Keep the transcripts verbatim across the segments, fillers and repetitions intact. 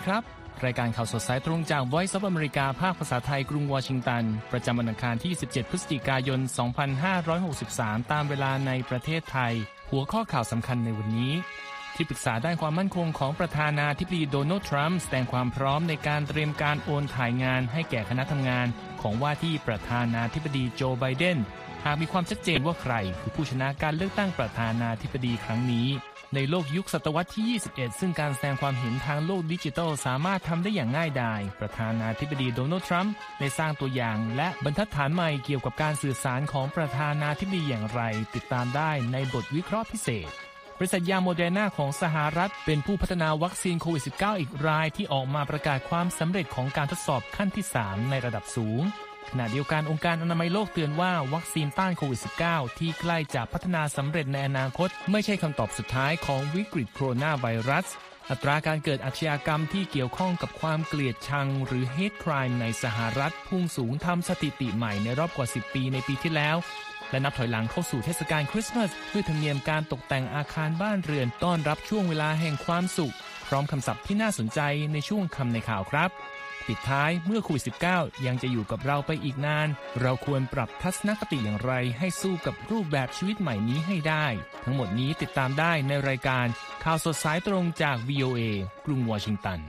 ครับรายการข่าวสดสายตรงจาก Voice of America ภาคภาษาไทยกรุงวอชิงตันประจำวันอังคารที่สิบเจ็ดพฤศจิกายนสองพันห้าร้อยหกสิบสามตามเวลาในประเทศไทยหัวข้อข่าวสำคัญในวันนี้ที่ปรึกษาด้านความมั่นคงของประธานาธิบดีโดนัลด์ทรัมป์แสดงความพร้อมในการเตรียมการโอนถ่ายงานให้แก่คณะทำงานของว่าที่ประธานาธิบดีโจไบเดนหากมีความชัดเจนว่าใครคือผู้ชนะการเลือกตั้งประธานาธิบดีครั้งนี้ในโลกยุคศตวรรษที่ยี่สิบเอ็ดซึ่งการแสดงความเห็นทางโลกดิจิทัลสามารถทำได้อย่างง่ายดายประธานาธิบดีโดนัลด์ทรัมป์ได้สร้างตัวอย่างและบรรทัดฐานใหม่เกี่ยวกับการสื่อสารของประธานาธิบดีอย่างไรติดตามได้ในบทวิเคราะห์พิเศษบริษัทยาโมเดอร์นาของสหรัฐเป็นผู้พัฒนาวัคซีนโควิด สิบเก้า อีกรายที่ออกมาประกาศความสำเร็จของการทดสอบขั้นที่สามในระดับสูงขณะเดียวกันองค์การอนามัยโลกเตือนว่าวัคซีนต้านโควิด สิบเก้า ที่ใกล้จะพัฒนาสำเร็จในอนาคตไม่ใช่คำตอบสุดท้ายของวิกฤตโคโรนาไวรัสอัตราการเกิดอาชญากรรมที่เกี่ยวข้องกับความเกลียดชังหรือ Hate Crime ในสหรัฐพุ่งสูงทำสถิติใหม่ในรอบกว่าสิบปีในปีที่แล้วและนับถอยหลังเข้าสู่เทศกาลคริสต์มาสด้วยธรรมเนียมการตกแต่งอาคารบ้านเรือนต้อนรับช่วงเวลาแห่งความสุขพร้อมคำศัพท์ที่น่าสนใจในช่วงคำในข่าวครับปิดท้ายเมื่อโควิด สิบเก้า ยังจะอยู่กับเราไปอีกนานเราควรปรับทัศนคติอย่างไรให้สู้กับรูปแบบชีวิตใหม่นี้ให้ได้ทั้งหมดนี้ติดตามได้ในรายการข่าวสดสายตรงจาก วี โอ เอ กรุงวอชิงตัน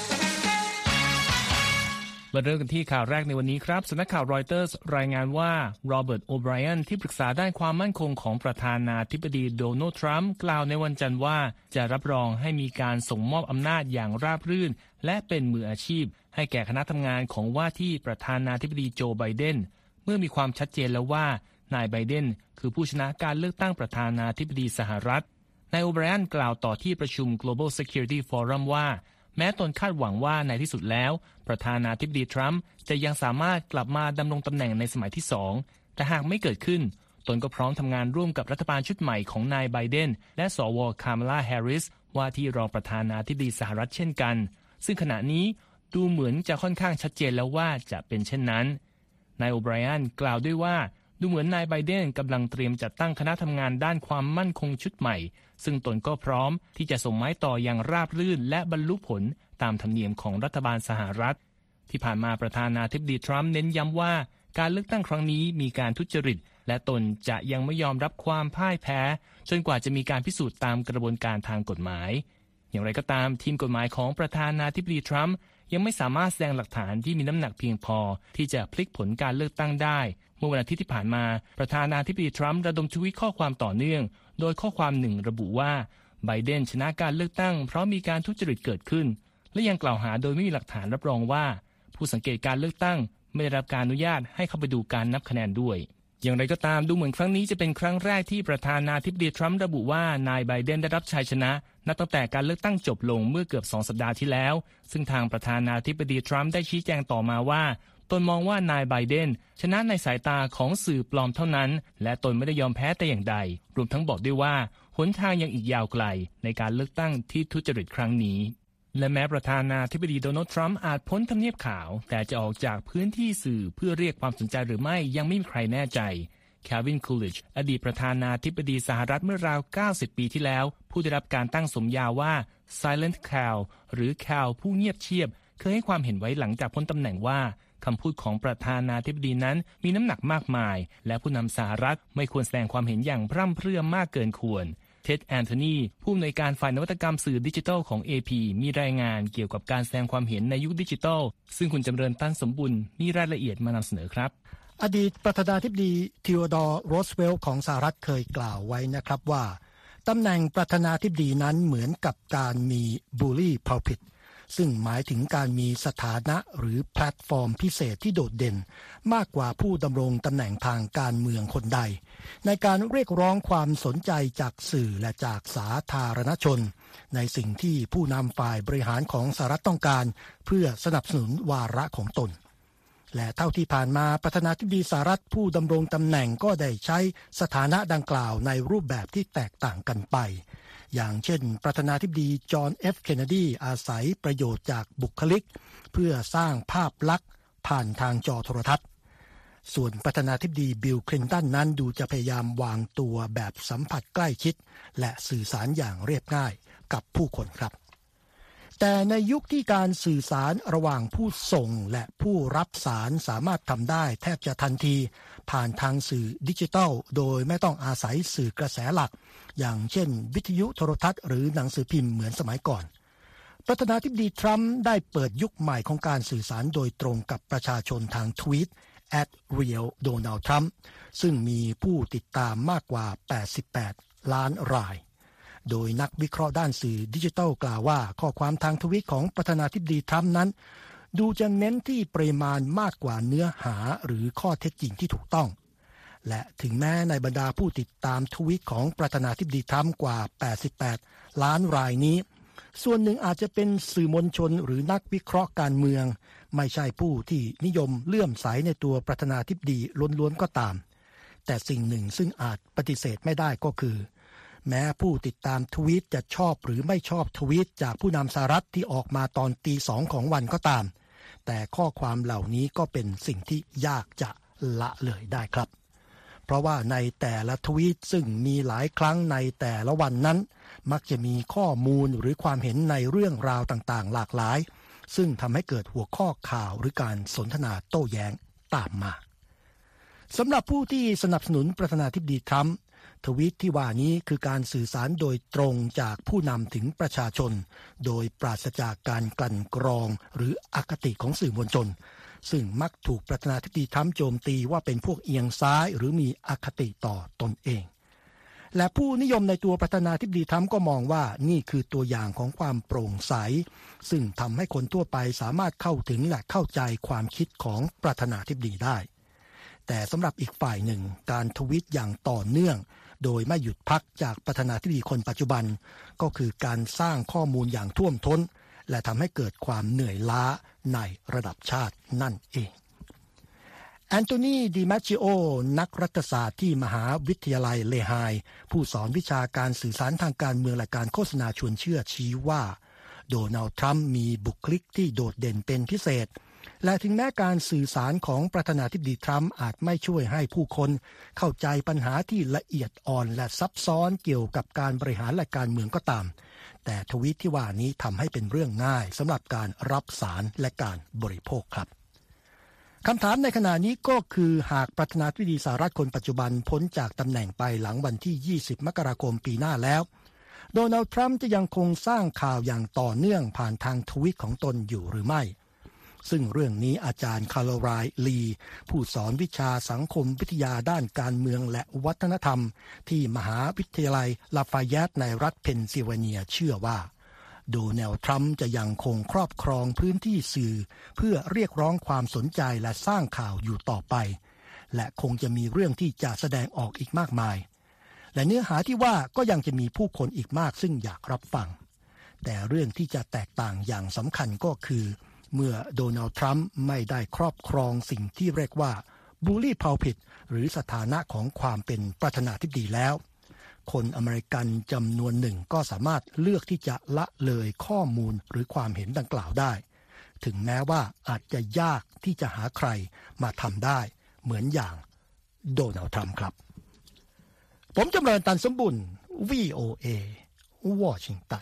มาเริ่มกันที่ข่าวแรกในวันนี้ครับสำนักข่าวรอยเตอร์สรายงานว่าโรเบิร์ตโอไบรอันที่ปรึกษาด้านความมั่นคงของประธานาธิบดีโดนัลด์ทรัมป์กล่าวในวันจันทร์ว่าจะรับรองให้มีการส่งมอบอำนาจอย่างราบรื่นและเป็นมืออาชีพให้แก่คณะทำงานของว่าที่ประธานาธิบดีโจไบเดนเมื่อมีความชัดเจนแล้วว่านายไบเดนคือผู้ชนะการเลือกตั้งประธานาธิบดีสหรัฐนายโอไบรอันกล่าวต่อที่ประชุม Global Security Forum ว่าแม้ตนคาดหวังว่าในที่สุดแล้วประธานาธิบดีทรัมป์จะยังสามารถกลับมาดำรงตำแหน่งในสมัยที่สองแต่หากไม่เกิดขึ้นตนก็พร้อมทำงานร่วมกับรัฐบาลชุดใหม่ของนายไบเดนและสวคามาลาแฮร์ริสว่าที่รองประธานาธิบดีสหรัฐเช่นกันซึ่งขณะนี้ดูเหมือนจะค่อนข้างชัดเจนแล้วว่าจะเป็นเช่นนั้นนายโอไบรอันกล่าวด้วยว่าดูเหมือนนายไบเดนกำลังเตรียมจัดตั้งคณะทำงานด้านความมั่นคงชุดใหม่ซึ่งตนก็พร้อมที่จะส่งไม้ต่ออย่างราบรื่นและบรรลุผลตามธรรมเนียมของรัฐบาลสหรัฐที่ผ่านมาประธานาธิบดีทรัมป์เน้นย้ำว่าการเลือกตั้งครั้งนี้มีการทุจริตและตนจะยังไม่ยอมรับความพ่ายแพ้จนกว่าจะมีการพิสูจน์ตามกระบวนการทางกฎหมายอย่างไรก็ตามทีมกฎหมายของประธานาธิบดีทรัมป์ยังไม่สามารถแสดงหลักฐานที่มีน้ำหนักเพียงพอที่จะพลิกผลการเลือกตั้งได้เมื่อวันอาทิตย์ที่ผ่านมาประธานาธิบดีทรัมป์ระดมทวีตข้อความต่อเนื่องโดยข้อความหนึ่งระบุว่าไบเดนชนะการเลือกตั้งเพราะมีการทุจริตเกิดขึ้นและยังกล่าวหาโดยไม่มีหลักฐานรับรองว่าผู้สังเกตการเลือกตั้งไม่ได้รับการอนุญาตให้เข้าไปดูการนับคะแนนด้วยอย่างไรก็ตามดูเหมือนครั้งนี้จะเป็นครั้งแรกที่ประธานาธิบดีทรัมป์ระบุว่านายไบเดนได้รับชัยชนะนับตั้งแต่การเลือกตั้งจบลงเมื่อเกือบสองสัปดาห์ที่แล้วซึ่งทางประธานาธิบดีทรัมป์ได้ชี้แจงต่อมาว่าตนมองว่านายไบเดนชนะในสายตาของสื่อปลอมเท่านั้นและตนไม่ได้ยอมแพ้แต่อย่างใดรวมทั้งบอกด้วยว่าหนทางยังอีกยาวไกลในการเลือกตั้งที่ทุจริตครั้งนี้และแม้ประธานาธิบดีโดนัลด์ทรัมป์อาจพ้นทำเนียบขาวแต่จะออกจากพื้นที่สื่อเพื่อเรียกความสนใจหรือไม่ยังไม่มีใครแน่ใจแคลวิน คูลิชอดีตประธานาธิบดีสหรัฐเมื่อราวเก้าสิบปีที่แล้วผู้ได้รับการตั้งสมญาว่า Silent Cal หรือ Cal ผู้เงียบเชียบเคยให้ความเห็นไว้หลังจากพ้นตำแหน่งว่าคำพูดของประธานาธิบดีนั้นมีน้ำหนักมากมายและผู้นำสหรัฐไม่ควรแสดงความเห็นอย่างพร่ำเพรื่อมากเกินควรเท็ดแอนโทนีผู้อำนวยการฝ่ายนวัตกรรมสื่อดิจิทัลของ เอ พี มีรายงานเกี่ยวกับการแสดงความเห็นในยุคดิจิทัลซึ่งคุณจำเริญตั้นสมบุญมีรายละเอียดมานำเสนอครับอดีตประธานาธิบดีทีโอดอร์ โรสเวลต์ของสหรัฐเคยกล่าวไว้นะครับว่าตำแหน่งประธานาธิบดีนั้นเหมือนกับการมีบูลลี่พัลพิตซึ่งหมายถึงการมีสถานะหรือแพลตฟอร์มพิเศษที่โดดเด่นมากกว่าผู้ดำรงตำแหน่งทางการเมืองคนใดในการเรียกร้องความสนใจจากสื่อและจากสาธารณชนในสิ่งที่ผู้นำฝ่ายบริหารของสหรัฐต้องการเพื่อสนับสนุนวาระของตนและเท่าที่ผ่านมาประธานาธิบดีสหรัฐผู้ดำรงตำแหน่งก็ได้ใช้สถานะดังกล่าวในรูปแบบที่แตกต่างกันไปอย่างเช่นประธานาธิบดีจอห์น เอฟ เคนเนดีอาศัยประโยชน์จากบุคลิกเพื่อสร้างภาพลักษณ์ผ่านทางจอโทรทัศน์ส่วนประธานาธิบดีบิลคลินตันนั้นดูจะพยายามวางตัวแบบสัมผัสใกล้ชิดและสื่อสารอย่างเรียบง่ายกับผู้คนครับแต่ในยุคที่การสื่อสารระหว่างผู้ส่งและผู้รับสารสามารถทำได้แทบจะทันทีผ่านทางสื่อดิจิทัลโดยไม่ต้องอาศัยสื่อกระแสหลักอย่างเช่นวิทยุโทรทัศน์หรือหนังสือพิมพ์เหมือนสมัยก่อนประธานาธิบดีทรัมป์ได้เปิดยุคใหม่ของการสื่อสารโดยตรงกับประชาชนทางทวีต แอท เรียล โดนัลด์ ทรัมป์ ซึ่งมีผู้ติดตามมากกว่าแปดสิบแปดล้านรายโดยนักวิเคราะห์ด้านสื่อดิจิทัลกล่าวว่าข้อความทางทวีตของประธานาธิบดีทรัมป์นั้นดูจะเน้นที่ปริมาณมากกว่าเนื้อหาหรือข้อเท็จจริงที่ถูกต้องและถึงแม้ในบรรดาผู้ติดตามทวีตของประธานาธิบดีทรัมป์กว่าแปดสิบแปดล้านรายนี้ส่วนหนึ่งอาจจะเป็นสื่อมวลชนหรือนักวิเคราะห์การเมืองไม่ใช่ผู้ที่นิยมเลื่อมใสในตัวประธานาธิบดีล้วนๆก็ตามแต่สิ่งหนึ่งซึ่งอาจปฏิเสธไม่ได้ก็คือแม้ผู้ติดตามทวีตจะชอบหรือไม่ชอบทวีตจากผู้นำสหรัฐที่ออกมาตอนตีสองของวันก็ตามแต่ข้อความเหล่านี้ก็เป็นสิ่งที่ยากจะละเลยได้ครับเพราะว่าในแต่ละทวีตซึ่งมีหลายครั้งในแต่ละวันนั้นมักจะมีข้อมูลหรือความเห็นในเรื่องราวต่างๆหลากหลายซึ่งทำให้เกิดหัวข้อข่าวหรือการสนทนาโต้แย้งตามมาสำหรับผู้ที่สนับสนุนประธานาธิบดีทรัมป์ทวีตที่ว่านี้คือการสื่อสารโดยตรงจากผู้นำถึงประชาชนโดยปราศจากการกลั่นกรองหรืออคติของสื่อมวลชนซึ่งมักถูกประธานาธิบดีทรัมป์โจมตีว่าเป็นพวกเอียงซ้ายหรือมีอคติต่อตนเองและผู้นิยมในตัวประธานาธิบดีทรัมป์ก็มองว่านี่คือตัวอย่างของความโปร่งใสซึ่งทำให้คนทั่วไปสามารถเข้าถึงและเข้าใจความคิดของประธานาธิบดีได้แต่สำหรับอีกฝ่ายหนึ่งการทวีตอย่างต่อเนื่องโดยไม่หยุดพักจากประธานาธิบดีคนปัจจุบันก็คือการสร้างข้อมูลอย่างท่วมท้นและทำให้เกิดความเหนื่อยล้าในระดับชาตินั่นเองแอนโทนี ดิแมจิโอนักรัฐศาสตร์ที่มหาวิทยาลัยเลไฮผู้สอนวิชาการสื่อสารทางการเมืองและการโฆษณาชวนเชื่อชี้ว่าโดนัลด์ทรัมป์มีบุคลิกที่โดดเด่นเป็นพิเศษและถึงแม้การสื่อสารของประธานาธิบดีทรัมป์อาจไม่ช่วยให้ผู้คนเข้าใจปัญหาที่ละเอียดอ่อนและซับซ้อนเกี่ยวกับการบริหารและการเมืองก็ตามแต่ทวีตที่ว่านี้ทำให้เป็นเรื่องง่ายสำหรับการรับสารและการบริโภคครับคำถามในขณะนี้ก็คือหากประธานาธิบดีสหรัฐคนปัจจุบันพ้นจากตำแหน่งไปหลังวันที่ยี่สิบมกราคมปีหน้าแล้วโดนัลด์ทรัมป์จะยังคงสร้างข่าวอย่างต่อเนื่องผ่านทางทวีตของตนอยู่หรือไม่ซึ่งเรื่องนี้อาจารย์คาร์โลไรน์ลีผู้สอนวิชาสังคมวิทยาด้านการเมืองและวัฒนธรรมที่มหาวิทยาลัยลาฟาแยตในรัฐเพนซิลเวเนียเชื่อว่าโดนัลด์ทรัมป์จะยังคงครอบครองพื้นที่สื่อเพื่อเรียกร้องความสนใจและสร้างข่าวอยู่ต่อไปและคงจะมีเรื่องที่จะแสดงออกอีกมากมายและเนื้อหาที่ว่าก็ยังจะมีผู้คนอีกมากซึ่งอยากรับฟังแต่เรื่องที่จะแตกต่างอย่างสำคัญก็คือเมื่อโดนัลด์ทรัมป์ไม่ได้ครอบครองสิ่งที่เรียกว่าบูลลี่พาวพิตหรือสถานะของความเป็นประธานาธิบดีแล้วคนอเมริกันจำนวนหนึ่งก็สามารถเลือกที่จะละเลยข้อมูลหรือความเห็นดังกล่าวได้ถึงแม้ว่าอาจจะยากที่จะหาใครมาทำได้เหมือนอย่างโดนัลด์ทรัมป์ครับผมจำเริญตันสมบุญ วี โอ เอ วอชิงตัน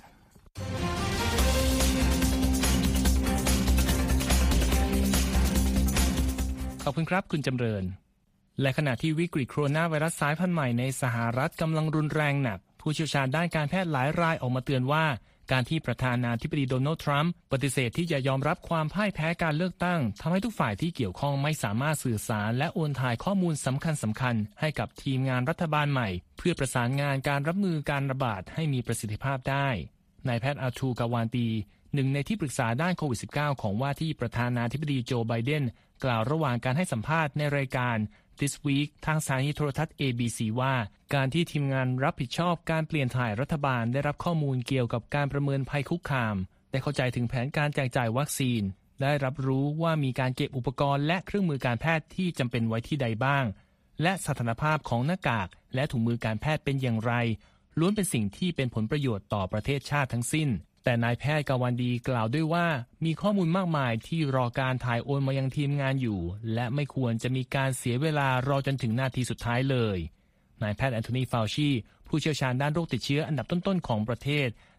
ขอบคุณครับคุณจำเริญและขณะที่วิกฤตโคโรนาไวรัสสายพันธุ์ใหม่ในสหรัฐกำลังรุนแรงหนักผู้เชี่ยวชาญด้านการแพทย์หลายรายออกมาเตือนว่าการที่ประธานาธิบดีโดนัลด์ทรัมป์ปฏิเสธที่จะยอมรับความพ่ายแพ้การเลือกตั้งทำให้ทุกฝ่ายที่เกี่ยวข้องไม่สามารถสื่อสารและโอนถ่ายข้อมูลสำคัญสำคัญให้กับทีมงานรัฐบาลใหม่เพื่อประสานงานการรับมือการระบาดให้มีประสิทธิภาพได้นายแพทย์อาทูกาวานตีหนึ่งในที่ปรึกษาด้านโควิด สิบเก้า ของว่าที่ประธานาธิบดีโจไบเดนกล่าวระหว่างการให้สัมภาษณ์ในรายการ This Week ทางสถานีโทรทัศน์ เอ บี ซี ว่าการที่ทีมงานรับผิดชอบการเปลี่ยนถ่ายรัฐบาลได้รับข้อมูลเกี่ยวกับการประเมินภัยคุกคามได้เข้าใจถึงแผนการแจกจ่ายวัคซีนได้รับรู้ว่ามีการเก็บอุปกรณ์และเครื่องมือการแพทย์ที่จำเป็นไว้ที่ใดบ้างและสถานภาพของหน้ากากและถุงมือการแพทย์เป็นอย่างไรล้วนเป็นสิ่งที่เป็นผลประโยชน์ต่อประเทศชาติทั้งสิ้นแต่นายแพทย์กาวันดีกล่าวด้วยว่ามีข้อมูลมากมายที่รอการถ่ายโอนมายังทีมงานอยู่และไม่ควรจะมีการเสียเวลารอจนถึงนาทีสุดท้ายเลยนายแพทย์แอนโทนี ฟาวชีผู้เชี่ยวชาญด้านโรคติดเชื้ออันดับต้นๆของประเทศ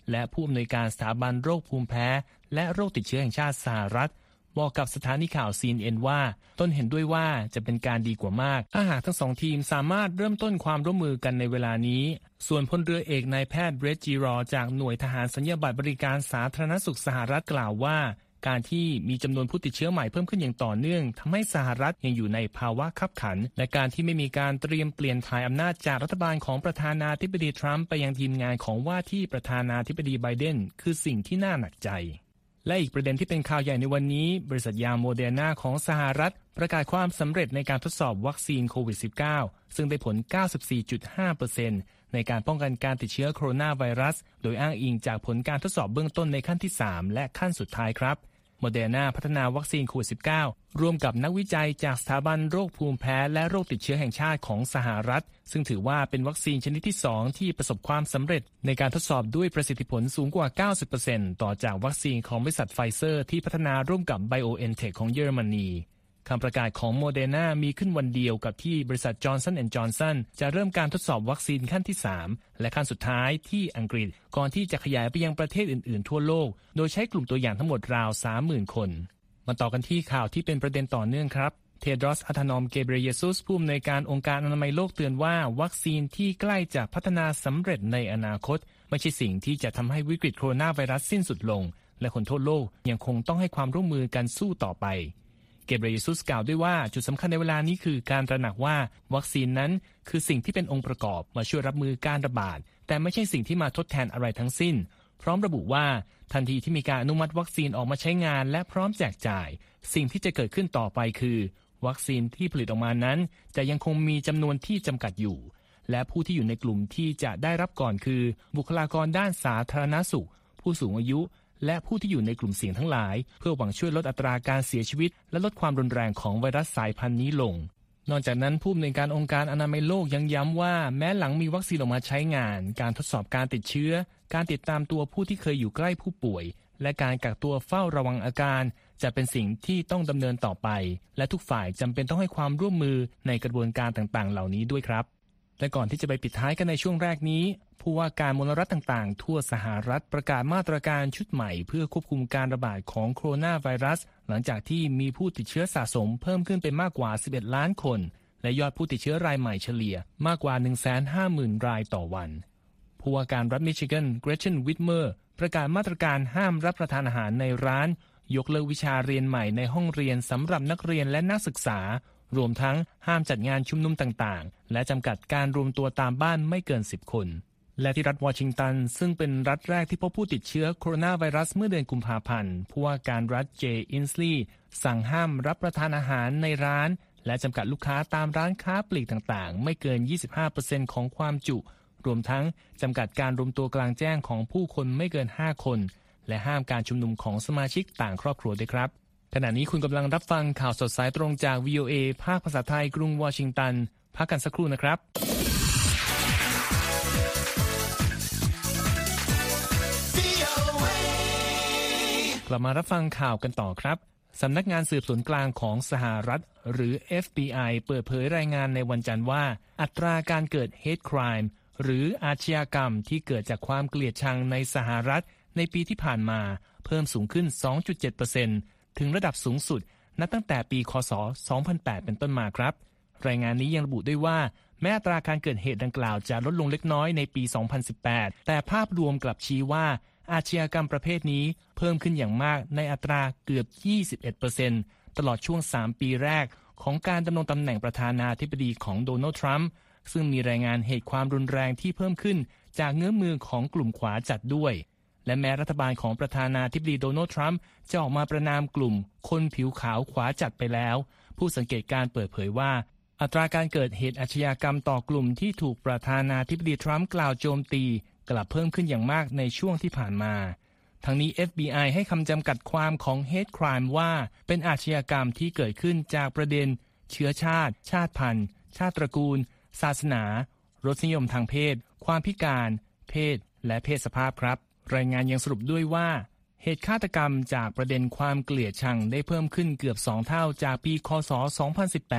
และผู้อำนวยการสถาบันโรคภูมิแพ้และโรคติดเชื้อแห่งชาติสหรัฐบอกกับสถานีข่าว ซี เอ็น เอ็น ว่าตนเห็นด้วยว่าจะเป็นการดีกว่ามากถ้าหากทั้งสองทีมสามารถเริ่มต้นความร่วมมือกันในเวลานี้ส่วนพลเรือเอกนายแพทย์เบรดจีรอจากหน่วยทหารสัญญาบัตรบริการสาธารณสุขสหรัฐกล่าวว่าการที่มีจำนวนผู้ติดเชื้อใหม่เพิ่มขึ้นอย่างต่อเนื่องทำให้สหรัฐยังอยู่ในภาวะคับขันและการที่ไม่มีการเตรียมเปลี่ยนถ่ายอำนาจจากรัฐบาลของประธานาธิบดีทรัมป์ไปยังทีมงานของว่าที่ประธานาธิบดีไบเดนคือสิ่งที่น่าหนักใจและอีกประเด็นที่เป็นข่าวใหญ่ในวันนี้บริษัทยาโมเดอร์นาของสหรัฐประกาศความสำเร็จในการทดสอบวัคซีนโควิด สิบเก้า ซึ่งได้ผล เก้าสิบสี่จุดห้าเปอร์เซ็นต์ ในการป้องกันการติดเชื้อโคโรนาไวรัสโดยอ้างอิงจากผลการทดสอบเบื้องต้นในขั้นที่สามและขั้นสุดท้ายครับโมเดอร์นาพัฒนาวัคซีนโควิด สิบเก้า ร่วมกับนักวิจัยจากสถาบันโรคภูมิแพ้และโรคติดเชื้อแห่งชาติของสหรัฐซึ่งถือว่าเป็นวัคซีนชนิดที่สองที่ประสบความสำเร็จในการทดสอบด้วยประสิทธิผลสูงกว่า เก้าสิบเปอร์เซ็นต์ ต่อจากวัคซีนของบริษัทไฟเซอร์ที่พัฒนาร่วมกับ BioNTech ของเยอรมนีคำประกาศของโมเดอร์นามีขึ้นวันเดียวกับที่บริษัท Johnson แอนด์ Johnson จะเริ่มการทดสอบวัคซีนขั้นที่สามและขั้นสุดท้ายที่อังกฤษก่อนที่จะขยายไปยังประเทศอื่นๆทั่วโลกโดยใช้กลุ่มตัวอย่างทั้งหมดราว สามหมื่น คนมาต่อกันที่ข่าวที่เป็นประเด็นต่อเนื่องครับเทโดรส อะธานอม เกเบรเยซุสผู้อำนวยการองค์การอนามัยโลกเตือนว่าวัคซีนที่ใกล้จะพัฒนาสำเร็จในอนาคตไม่ใช่สิ่งที่จะทำให้วิกฤตโคโรนาไวรัสสิ้นสุดลงและคนทั่วโลกยังคงต้องให้ความร่วมมือกันสู้ต่อไปเกเบรเยซุสกล่าวด้วยว่าจุดสำคัญในเวลานี้คือการตระหนักว่าวัคซีนนั้นคือสิ่งที่เป็นองค์ประกอบมาช่วยรับมือการระบาดแต่ไม่ใช่สิ่งที่มาทดแทนอะไรทั้งสิ้นพร้อมระบุว่าทันทีที่มีการอนุมัติวัคซีนออกมาใช้งานและพร้อมแจกจ่ายสิ่งที่จะเกิดขึ้นต่อไปคือวัคซีนที่ผลิตออกมานั้นจะยังคงมีจำนวนที่จำกัดอยู่และผู้ที่อยู่ในกลุ่มที่จะได้รับก่อนคือบุคลากรด้านสาธารณสุขผู้สูงอายุและผู้ที่อยู่ในกลุ่มเสี่ยงทั้งหลายเพื่อหวังช่วยลดอัตราการเสียชีวิตและลดความรุนแรงของไวรัสสายพันธุ์นี้ลงนอกจากนั้นผู้อำนวยการองค์การอนามัยโลกยังย้ำว่าแม้หลังมีวัคซีนออกมาใช้งานการทดสอบการติดเชื้อการติดตามตัวผู้ที่เคยอยู่ใกล้ผู้ป่วยและการกักตัวเฝ้าระวังอาการจะเป็นสิ่งที่ต้องดำเนินต่อไปและทุกฝ่ายจำเป็นต้องให้ความร่วมมือในกระบวนการต่างๆเหล่านี้ด้วยครับและก่อนที่จะไปปิดท้ายกันในช่วงแรกนี้ผู้ว่าการมลรัฐต่างๆทั่วสหรัฐประกาศมาตรการชุดใหม่เพื่อควบคุมการระบาดของโคโรนาไวรัสหลังจากที่มีผู้ติดเชื้อสะสมเพิ่มขึ้นเป็นมากกว่าสิบเอ็ดล้านคนและยอดผู้ติดเชื้อรายใหม่เฉลี่ยมากกว่า หนึ่งแสนห้าหมื่น รายต่อวันผู้ว่าการรัฐมิชิแกนเกรเชนวิทเมอร์ประกาศมาตรการห้ามรับประทานอาหารในร้านยกเลิกวิชาเรียนใหม่ในห้องเรียนสำหรับนักเรียนและนักศึกษารวมทั้งห้ามจัดงานชุมนุมต่างๆและจำกัดการรวมตัวตามบ้านไม่เกินสิบคนและที่รัฐวอชิงตันซึ่งเป็นรัฐแรกที่พบผู้ติดเชื้อโคโรนาไวรัสเมื่อเดือนกุมภาพันธ์ผู้ว่าการรัฐเจอินสลีย์สั่งห้ามรับประทานอาหารในร้านและจำกัดลูกค้าตามร้านค้าปลีกต่างๆไม่เกิน ยี่สิบห้าเปอร์เซ็นต์ ของความจุรวมทั้งจำกัดการรวมตัวกลางแจ้งของผู้คนไม่เกินห้าคนและห้ามการชุมนุมของสมาชิกต่างครอบครัวด้วยครับขณะนี้คุณกำลังรับฟังข่าวสดสายตรงจาก วี โอ เอ ภาคภาษาไทยกรุงวอชิงตันพักกันสักครู่นะครับกลับมารับฟังข่าวกันต่อครับสำนักงานสืบสวนกลางของสหรัฐหรือ เอฟ บี ไอ เปิดเผยรายงานในวันจันทร์ว่าอัตราการเกิด hate crime หรืออาชญากรรมที่เกิดจากความเกลียดชังในสหรัฐในปีที่ผ่านมาเพิ่มสูงขึ้น สองจุดเจ็ดเปอร์เซ็นต์ ถึงระดับสูงสุดนับตั้งแต่ปีค.ศ. สองพันแปดเป็นต้นมาครับรายงานนี้ยังระบุด้วยว่าแม้อัตราการเกิดเหตุดังกล่าวจะลดลงเล็กน้อยในปี สองพันสิบแปดแต่ภาพรวมกลับชี้ว่าอาชญากรรมประเภทนี้เพิ่มขึ้นอย่างมากในอัตราเกือบ ยี่สิบเอ็ดเปอร์เซ็นต์ ตลอดช่วงสามปีแรกของการดำรงตำแหน่งประธานาธิบดีของโดนัลด์ทรัมป์ซึ่งมีรายงานเหตุความรุนแรงที่เพิ่มขึ้นจากเงื้อมือของกลุ่มขวาจัดด้วยและแม้รัฐบาลของประธานาธิบดีโดนัลด์ทรัมป์จะออกมาประณามกลุ่มคนผิวขาวขวาจัดไปแล้วผู้สังเกตการเปิดเผยว่าอัตราการเกิดเหตุอาชญากรรมต่อกลุ่มที่ถูกประธานาธิบดีทรัมป์กล่าวโจมตีกลับเพิ่มขึ้นอย่างมากในช่วงที่ผ่านมาทั้งนี้ เอฟ บี ไอ ให้คำจำกัดความของ hate crime ว่าเป็นอาชญากรรมที่เกิดขึ้นจากประเด็นเชื้อชาติชาติพันธุ์ชาติตระกูลศาสนารสนิยมทางเพศความพิการเพศและเพศสภาพครับรายงานยังสรุปด้วยว่าเหตุฆาตกรรมจากประเด็นความเกลียดชังได้เพิ่มขึ้นเกือบสองเท่าจากปีค.ศ. สองพันสิบแปด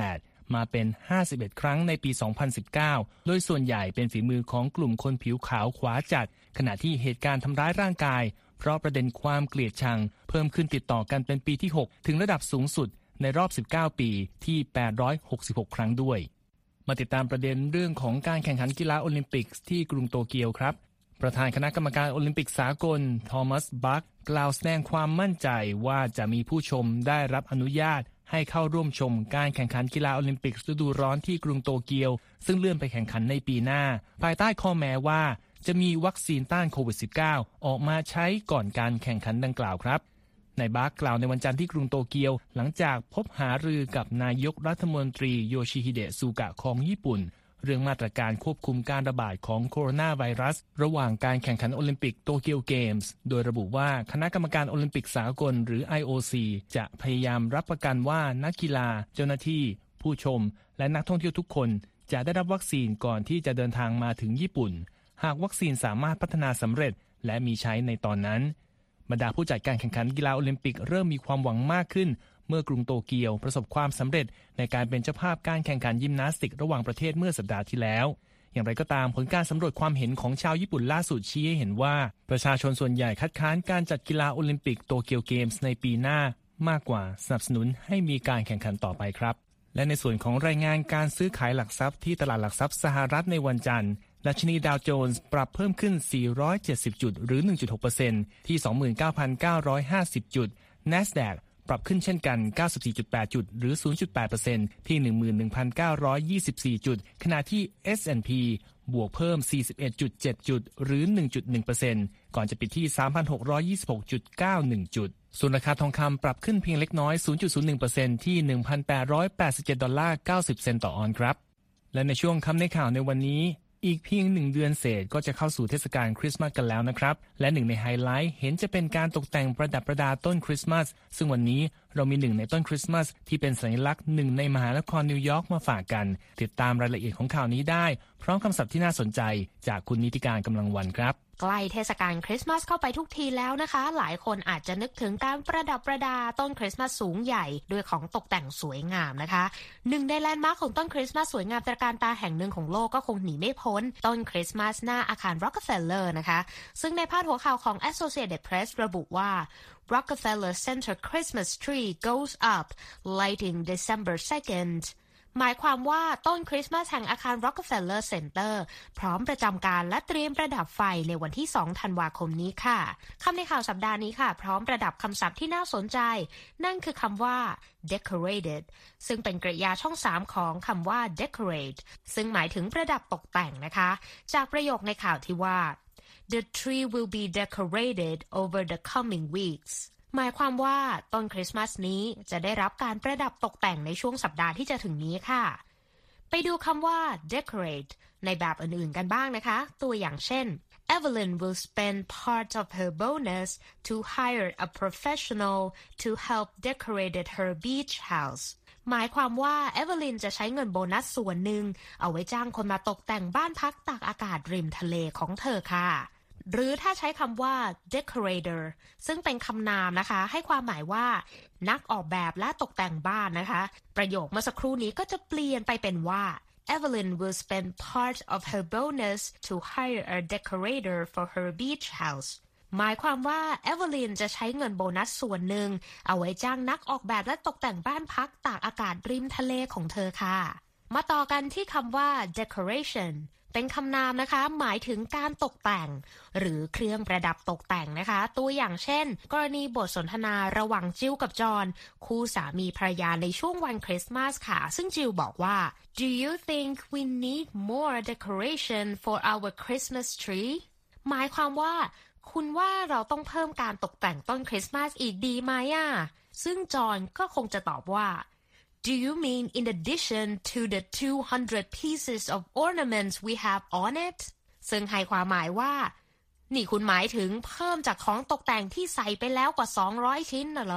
มาเป็นห้าสิบเอ็ดครั้งในปีสองพันสิบเก้าโดยส่วนใหญ่เป็นฝีมือของกลุ่มคนผิวขาวขวาจัดขณะที่เหตุการณ์ทำร้ายร่างกายเพราะประเด็นความเกลียดชังเพิ่มขึ้นติดต่อกันเป็นปีที่หกถึงระดับสูงสุดในรอบสิบเก้าปีที่แปดร้อยหกสิบหกครั้งด้วยมาติดตามประเด็นเรื่องของการแข่งขันกีฬาโอลิมปิกที่กรุงโตเกียวครับประธานคณะกรรมการโอลิมปิกสากลทอมัสบัคกล่าวแสดงความมั่นใจว่าจะมีผู้ชมได้รับอนุญาตให้เข้าร่วมชมการแข่งขันกีฬาโอลิมปิกฤดูร้อนที่กรุงโตเกียวซึ่งเลื่อนไปแข่งขันในปีหน้าภายใต้ข้อแม้ว่าจะมีวัคซีนต้านโควิด สิบเก้า ออกมาใช้ก่อนการแข่งขันดังกล่าวครับนายบัคกล่าวในวันจันทร์ที่กรุงโตเกียวหลังจากพบหารือกับนายกรัฐมนตรีโยชิฮิเดะซูกะของญี่ปุ่นเรื่องมาตรการควบคุมการระบาดของโคโรนาไวรัสระหว่างการแข่งขันโอลิมปิกโตเกียวเกมส์โดยระบุว่าคณะกรรมการโอลิมปิกสากลหรือ ไอ โอ ซี จะพยายามรับประกันว่านักกีฬาเจ้าหน้าที่ผู้ชมและนักท่องเที่ยวทุกคนจะได้รับวัคซีนก่อนที่จะเดินทางมาถึงญี่ปุ่นหากวัคซีนสามารถพัฒนาสำเร็จและมีใช้ในตอนนั้นบรรดาผู้จัดการแข่งขันกีฬาโอลิมปิกเริ่มมีความหวังมากขึ้นเมื่อกรุงโตเกียวประสบความสำเร็จในการเป็นเจ้าภาพการแข่งขันยิมนาสติกระหว่างประเทศเมื่อสัปดาห์ที่แล้วอย่างไรก็ตามผลการสำรวจความเห็นของชาวญี่ปุ่นล่าสุดชี้ให้เห็นว่าประชาชนส่วนใหญ่คัดค้านการจัดกีฬาโอลิมปิกโตเกียวเกมส์ในปีหน้ามากกว่าสนับสนุนให้มีการแข่งขันต่อไปครับและในส่วนของรายงานการซื้อขายหลักทรัพย์ที่ตลาดหลักทรัพย์สหรัฐในวันจันทร์ดัชนีดาวโจนส์ปรับเพิ่มขึ้นสี่ร้อยเจ็ดสิบจุดหรือ หนึ่งจุดหกเปอร์เซ็นต์ ที่ สองหมื่นเก้าพันเก้าร้อยห้าสิบ จุด NASDAQ ปรับขึ้นเช่นกัน เก้าสิบสี่จุดแปด จุดหรือ ศูนย์จุดแปดเปอร์เซ็นต์ ที่ หนึ่งหมื่นหนึ่งพันเก้าร้อยยี่สิบสี่ จุดขณะที่ เอส แอนด์ พี บวกเพิ่ม สี่สิบเอ็ดจุดเจ็ด จุดหรือ หนึ่งจุดหนึ่งเปอร์เซ็นต์ ก่อนจะปิดที่ สามพันหกร้อยยี่สิบหกจุดเก้าหนึ่ง จุดส่วนราคาทองคำปรับขึ้นเพียงเล็กน้อย ศูนย์จุดศูนย์หนึ่งเปอร์เซ็นต์ ที่ หนึ่งพันแปดร้อยแปดสิบเจ็ดดอลลาร์เก้าสิบเซนต์ต่อออนซ์ครับและในช่วงค่ำในข่าวในวันนี้อีกเพียงหนึ่งเดือนเศษก็จะเข้าสู่เทศกาลคริสต์มาสกันแล้วนะครับและหนึ่งในไฮไลท์เห็นจะเป็นการตกแต่งประดับประดาต้นคริสต์มาสซึ่งวันนี้เรามีหนึ่งในต้นคริสต์มาสที่เป็นสัญลักษณ์หนึ่งในมหานครนิวยอร์กมาฝากกันติดตามรายละเอียดของข่าวนี้ได้พร้อมคำศัพท์ที่น่าสนใจจากคุณนิติการกำลังวันครับใกล้เทศกาลคริสต์มาสเข้าไปทุกทีแล้วนะคะหลายคนอาจจะนึกถึงการประดับประดาต้นคริสต์มาสสูงใหญ่ด้วยของตกแต่งสวยงามนะคะหนึ่งในแลนด์มาร์คของต้นคริสต์มาสสวยงามตระการตาแห่งหนึ่งของโลกก็คงหนีไม่พ้นต้นคริสต์มาสหน้าอาคาร Rockefeller นะคะซึ่งในพาดหัวข่าวของ Associated Press ระบุว่า Rockefeller Center Christmas tree goes up lighting December secondหมายความว่าต้นคริสต์มาสแห่งอาคาร Rockefeller Center พร้อมประจำการและเตรียมประดับไฟในวันที่สองธันวาคมนี้ค่ะคำในข่าวสัปดาห์นี้ค่ะพร้อมประดับคำศัพท์ที่น่าสนใจนั่นคือคำว่า decorated ซึ่งเป็นกริยาช่องสามของคำว่า decorate ซึ่งหมายถึงประดับตกแต่งนะคะจากประโยคในข่าวที่ว่า The tree will be decorated over the coming weeksหมายความว่าต้นคริสต์มาสนี้จะได้รับการประดับตกแต่งในช่วงสัปดาห์ที่จะถึงนี้ค่ะไปดูคำว่า decorate ในแบบอื่นๆกันบ้างนะคะตัวอย่างเช่น Evelyn will spend part of her bonus to hire a professional to help decorate her beach house หมายความว่าเอเวอร์ลินจะใช้เงินโบนัสส่วนหนึ่งเอาไว้จ้างคนมาตกแต่งบ้านพักตากอากาศริมทะเลของเธอค่ะหรือถ้าใช้คำว่า decorator ซึ่งเป็นคำนามนะคะให้ความหมายว่านักออกแบบและตกแต่งบ้านนะคะประโยคเมื่อสักครู่นี้ก็จะเปลี่ยนไปเป็นว่า Evelyn will spend part of her bonus to hire a decorator for her beach house หมายความว่าเอเวอร์ลินจะใช้เงินโบนัสส่วนหนึ่งเอาไว้จ้างนักออกแบบและตกแต่งบ้านพักตากอากาศริมทะเลของเธอค่ะมาต่อกันที่คำว่า decorationเป็นคำนามนะคะหมายถึงการตกแต่งหรือเครื่องประดับตกแต่งนะคะตัวอย่างเช่นกรณีบทสนทนาระหว่างจิลกับจอห์นคู่สามีภรรยาในช่วงวันคริสต์มาสค่ะซึ่งจิลบอกว่า Do you think we need more decoration for our Christmas tree หมายความว่าคุณว่าเราต้องเพิ่มการตกแต่งต้นคริสต์มาสอีกดีไหมอ่ะซึ่งจอห์นก็คงจะตอบว่าDo you mean in addition to the two hundred pieces of ornaments we have on it ซึ่งให้ความหมายว่านี่คุณหมายถึงเพิ่มจากของตกแต่งที่ใส่ไปแล้วกว่าสองร้อยชิ้นน่ะเหรอ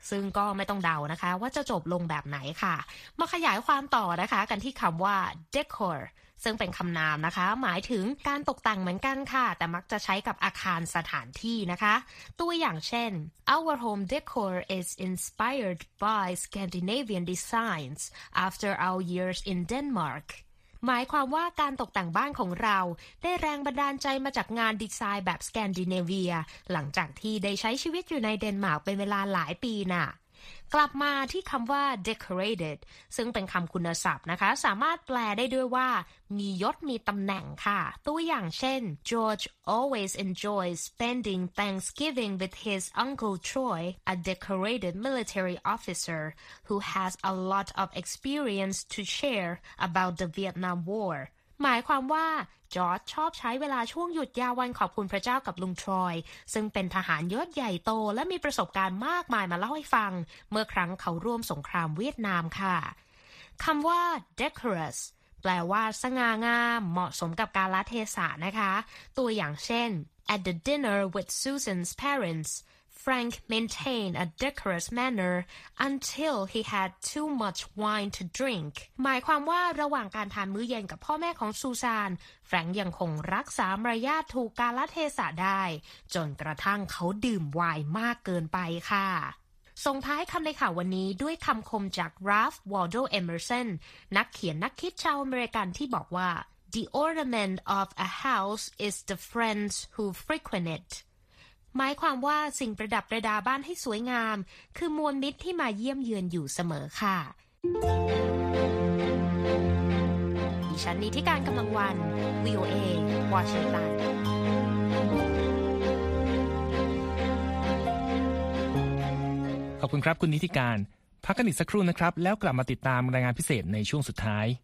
ซึ่งก็ไม่ต้องเดานะคะว่าจะจบลงแบบไหนค่ะมาขยายความต่อนะคะกันที่คำว่า decor ซึ่งเป็นคำนามนะคะหมายถึงการตกแต่งเหมือนกันค่ะแต่มักจะใช้กับอาคารสถานที่นะคะตัวอย่างเช่น Our home decor is inspired by Scandinavian designs after our years in Denmark หมายความว่าการตกแต่งบ้านของเราได้แรงบันดาลใจมาจากงานดีไซน์แบบสแกนดิเนเวียหลังจากที่ได้ใช้ชีวิตอยู่ในเดนมาร์กเป็นเวลาหลายปีน่ะกลับมาที่คำว่า decorated ซึ่งเป็นคำคุณศัพท์นะคะสามารถแปลได้ด้วยว่ามียศมีตำแหน่งค่ะตัวอย่างเช่น George always enjoys spending Thanksgiving with his uncle Troy, a decorated military officer who has a lot of experience to share about the Vietnam Warหมายความว่าจอร์จชอบใช้เวลาช่วงหยุดยาววันขอบคุณพระเจ้ากับลุงทรอยซึ่งเป็นทหารยศใหญ่โตและมีประสบการณ์มากมายมาเล่าให้ฟังเมื่อครั้งเขาร่วมสงครามเวียดนามค่ะคำว่า decorous แปลว่าสง่างามเหมาะสมกับกาลเทศะนะคะตัวอย่างเช่น At the dinner with Susan's parents Frank maintained a decorous manner until he had too much wine to drink หมายความว่าระหว่างการทานมื้อเย็นกับพ่อแม่ของซูซานแฟรงค์ยังคงรักษามารยาทถูกกาลเทศะได้จนกระทั่งเขาดื่มไวน์มากเกินไปค่ะส่งท้ายคำในข่าววันนี้ด้วยคำคมจาก Ralph Waldo Emerson นักเขียนนักคิดชาวอเมริกันที่บอกว่า The ornament of a house is the friends who frequent itหมายความว่าสิ่งประดับประดาบ้านให้สวยงามคือมวลมิตรที่มาเยี่ยมเยือนอยู่เสมอค่ะดิฉันนิติการกำลังวัน วี โอ เอ วอชิงตันขอบคุณครับคุณนิติการพักกันอีกสักครู่นะครับแล้วกลับมาติดตามรายงานพิเศษในช่วงสุดท้าย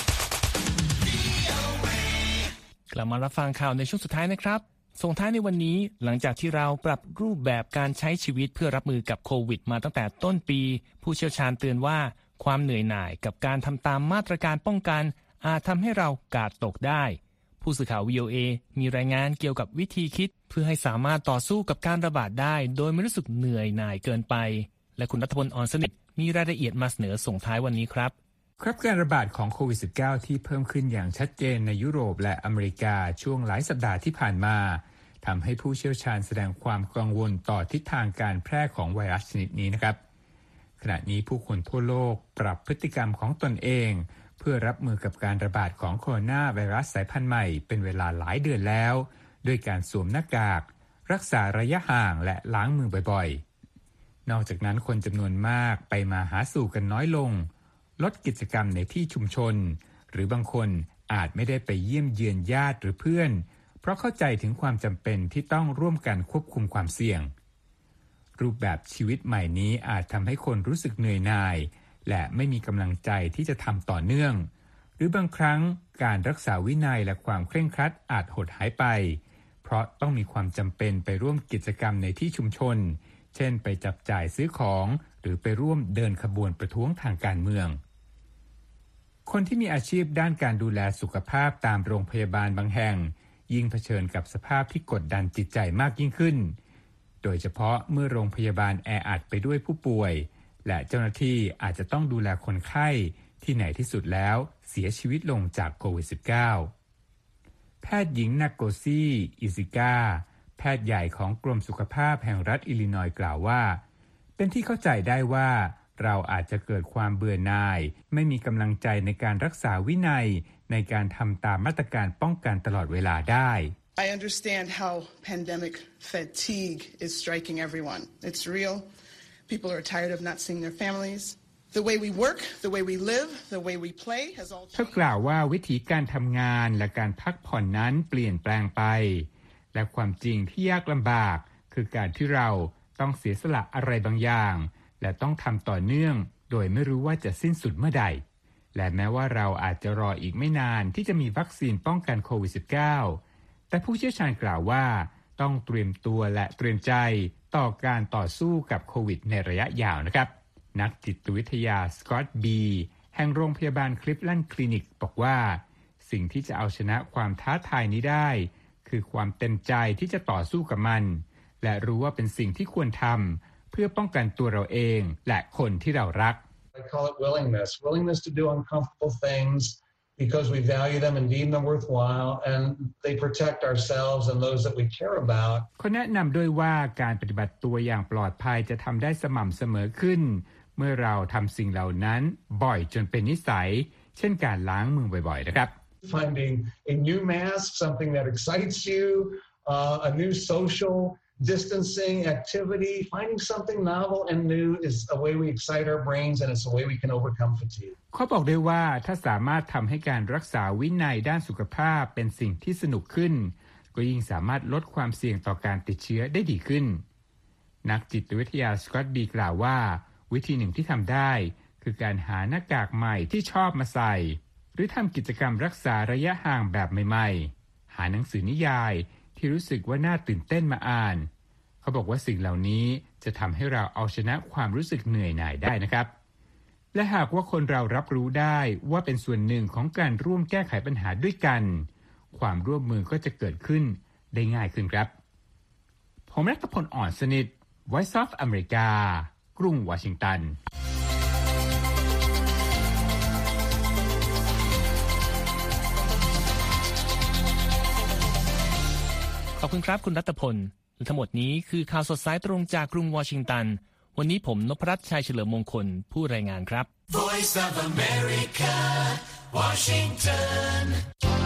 กลับมารับฟังข่าวในช่วงสุดท้ายนะครับส่งท้ายในวันนี้หลังจากที่เราปรับรูปแบบการใช้ชีวิตเพื่อรับมือกับโควิดมาตั้งแต่ต้นปีผู้เชี่ยวชาญเตือนว่าความเหนื่อยหน่ายกับการทำตามมาตรการป้องกันอาจทำให้เรากาดตกได้ผู้สื่อข่าว วี โอ เอ มีรายงานเกี่ยวกับวิธีคิดเพื่อให้สามารถต่อสู้กับการระบาดได้โดยไม่รู้สึกเหนื่อยหน่ายเกินไปและคุณณัฐพล อ่อนสนิทมีรายละเอียดมาเสนอส่งท้ายวันนี้ครับครับการระบาดของโควิด สิบเก้า ที่เพิ่มขึ้นอย่างชัดเจนในยุโรปและอเมริกาช่วงหลายสัปดาห์ที่ผ่านมาทำให้ผู้เชี่ยวชาญแสดงความกังวลต่อทิศทางการแพร่ของไวรัสชนิดนี้นะครับขณะนี้ผู้คนทั่วโลกปรับพฤติกรรมของตนเองเพื่อรับมือกับการระบาดของโคโรนาไวรัสสายพันธุ์ใหม่เป็นเวลาหลายเดือนแล้วด้วยการสวมหน้ากากรักษาระยะห่างและล้างมือบ่อยๆนอกจากนั้นคนจำนวนมากไปมาหาสู่กันน้อยลงลดกิจกรรมในที่ชุมชนหรือบางคนอาจไม่ได้ไปเยี่ยมเยือนญาติหรือเพื่อนเพราะเข้าใจถึงความจำเป็นที่ต้องร่วมกันควบคุมความเสี่ยงรูปแบบชีวิตใหม่นี้อาจทำให้คนรู้สึกเหนื่อยหน่ายและไม่มีกำลังใจที่จะทำต่อเนื่องหรือบางครั้งการรักษาวินัยและความเคร่งครัดอาจหดหายไปเพราะต้องมีความจำเป็นไปร่วมกิจกรรมในที่ชุมชนเช่นไปจับจ่ายซื้อของหรือไปร่วมเดินขบวนประท้วงทางการเมืองคนที่มีอาชีพด้านการดูแลสุขภาพตามโรงพยาบาลบางแห่งยิ่งเผชิญกับสภาพที่กดดันจิตใจมากยิ่งขึ้นโดยเฉพาะเมื่อโรงพยาบาลแออัดไปด้วยผู้ป่วยและเจ้าหน้าที่อาจจะต้องดูแลคนไข้ที่ไหนที่สุดแล้วเสียชีวิตลงจากโควิด สิบเก้า แพทย์หญิงนาโกซี่ อิซิก้าแพทย์ใหญ่ของกรมสุขภาพแห่งรัฐอิลลินอยส์กล่าวว่าเป็นที่เข้าใจได้ว่าเราอาจจะเกิดความเบื่อหน่ายไม่มีกำลังใจในการรักษาวินัยในการทำตามมาตรการป้องกันตลอดเวลาได้ I understand how pandemic fatigue is striking everyone. It's real. People are tired of not seeing their families. The way we work, the way we live, the way we play has all changed. เธอกล่าวว่าวิธีการทำงานและการพักผ่อนนั้นเปลี่ยนแปลงไปและความจริงที่ยากลำบากคือการที่เราต้องเสียสละอะไรบางอย่างและต้องทำต่อเนื่องโดยไม่รู้ว่าจะสิ้นสุดเมื่อใดและแม้ว่าเราอาจจะรออีกไม่นานที่จะมีวัคซีนป้องกันโควิด สิบเก้า แต่ผู้เชี่ยวชาญกล่าวว่าต้องเตรียมตัวและเตรียมใจต่อการต่อสู้กับโควิดในระยะยาวนะครับนักจิตวิทยาสกอตต์บีแห่งโรงพยาบาลคลิฟแลนด์คลินิกบอกว่าสิ่งที่จะเอาชนะความท้าทายนี้ได้คือความเต็มใจที่จะต่อสู้กับมันและรู้ว่าเป็นสิ่งที่ควรทำเพื่อพื่อป้องกันตัวเราเองและคนที่เรารัก I call it willingness willingness to do uncomfortable things because we value them and deem them worthwhile and they protect ourselves and those that we care about เขาแนะนำด้วยว่าการปฏิบัติตัวอย่างปลอดภัยจะทำได้สม่ำเสมอขึ้นเมื่อเราทำสิ่งเหล่านั้นบ่อยจนเป็นนิสัยเช่นการล้างมือบ่อยๆนะครับ Finding a new mask something that excites you uh, a new social distancing activity finding something novel and new is a way we excite our brains and it's a way we can overcome fatigue เขาบอกด้วยว่าถ้าสามารถทำให้การรักษาวินัยด้านสุขภาพเป็นสิ่งที่สนุกขึ้นก็ยิ่งสามารถลดความเสี่ยงต่อการติดเชื้อได้ดีขึ้นนักจิตวิทยาสกอตต์บีกล่าวว่าวิธีหนึ่งที่ทำได้คือการหาหน้ากากใหม่ที่ชอบมาใส่หรือทำกิจกรรมรักษาระยะห่างแบบใหม่ๆหาหนังสือนิยายที่รู้สึกว่าน่าตื่นเต้นมาอ่านเขาบอกว่าสิ่งเหล่านี้จะทำให้เราเอาชนะความรู้สึกเหนื่อยหน่ายได้นะครับและหากว่าคนเรารับรู้ได้ว่าเป็นส่วนหนึ่งของการร่วมแก้ไขปัญหาด้วยกันความร่วมมือก็จะเกิดขึ้นได้ง่ายขึ้นครับผมรัตพลอ่อนสนิท Voice of America กรุงวอชิงตันขอบคุณครับคุณรัตพลและทั้งหมดนี้คือข่าวสดสายตรงจากกรุงวอชิงตันวันนี้ผมนพรัตน์ชัยเฉลิมมงคลผู้รายงานครับ Voice of America Washington